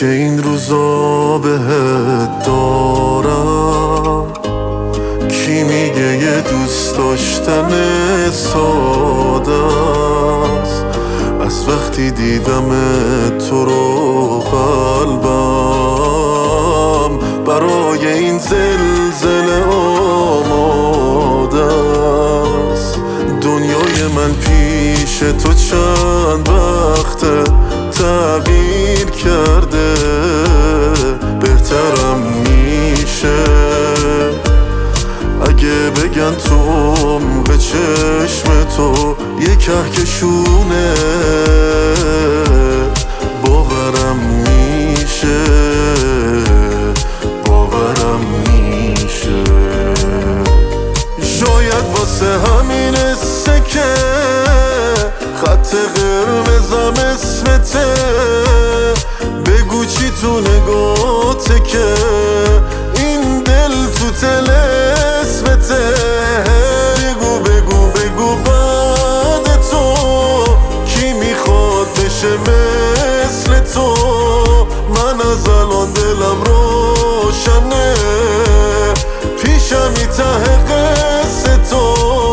که این روزا بهت دارم. کی میگه یه دوست داشتن ساده است؟ از وقتی دیدم تو رو قلبم برای این زلزله آماده است. دنیای من پیش تو چند وقته تغییر کرده، بهترم میشه اگه بگن تو عمق چشم تو یه کهکشونه. باورم میشه، باورم میشه. شاید واسه همینه که خط قرمزم اسمته. بگو چی تو نگاته که این دل تو طلسمته. بگو بگو بگو بعد تو کی میخواد بشه مثل تو. من از الان دلم روشنه، پیشمی ته قصه تو.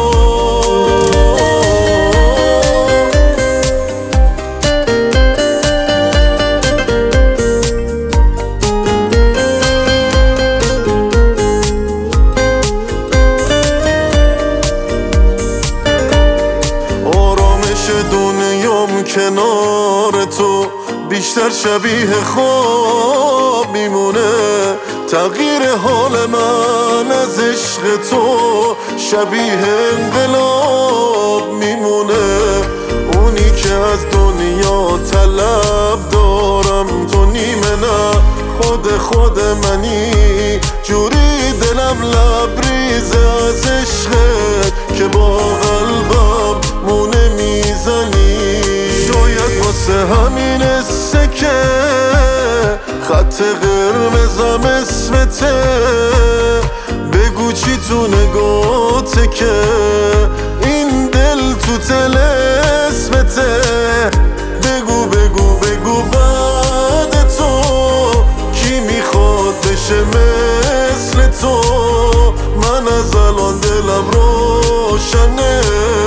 دنیام کنار تو بیشتر شبیه خواب میمونه. تغییر حال من از عشق تو شبیه انقلاب میمونه. اونی که از دنیا طلب دارم تو نیمه نه خود منی. جوری دلم لبریزه از عشقت که با قلبم مونه میزنی. شاید واسه همینه که خط قرمزم اسمته. بگو چی تو نگاته که این دل تو طلسمته. بگو بگو بگو بعد تو کی میخواد بشه مثل تو. من از الان دلم روشنه،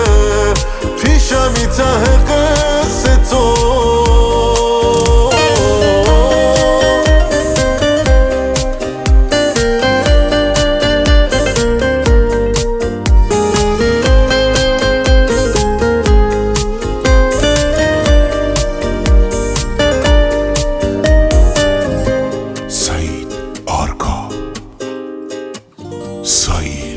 پیشمی ته قصه تو. سعید آرکا. سعید